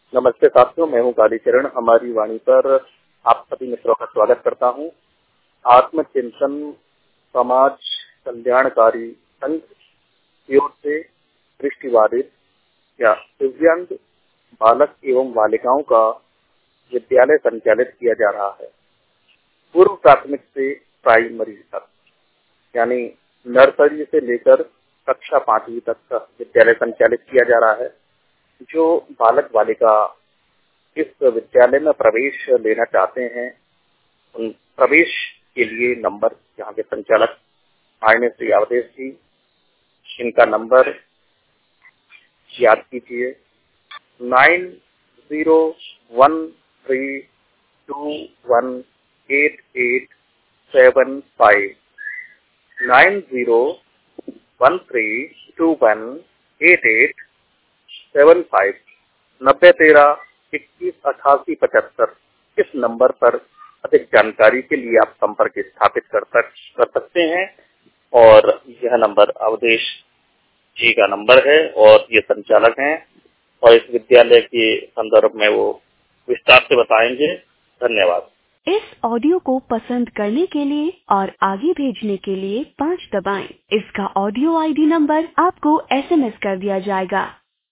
नमस्ते साथियों, मैं हूँ कालीचरण। हमारी वाणी पर आप सभी मित्रों का स्वागत करता हूँ। आत्मचिंतन समाज कल्याणकारी संघ की ओर से दृष्टिबाधित या दिव्यांग बालक एवं बालिकाओं का विद्यालय संचालित किया जा रहा है। पूर्व प्राथमिक से प्राइमरी तक, यानी नर्सरी से लेकर कक्षा 5वीं तक का विद्यालय संचालित किया जा रहा है। जो बालक बालिका इस विद्यालय में प्रवेश लेना चाहते हैं, उन प्रवेश के लिए नंबर यहाँ के संचालक माननीय श्री अवधेश जी, इनका नंबर याद कीजिए 9013218875 9013218875 9013218875। इस नंबर पर अधिक जानकारी के लिए आप संपर्क स्थापित कर सकते हैं। और यह नंबर अवधेश जी का नंबर है और ये संचालक हैं और इस विद्यालय के संदर्भ में वो विस्तार से बताएंगे। धन्यवाद। इस ऑडियो को पसंद करने के लिए और आगे भेजने के लिए 5 दबाएं। इसका ऑडियो आईडी नंबर आपको SMS कर दिया जाएगा।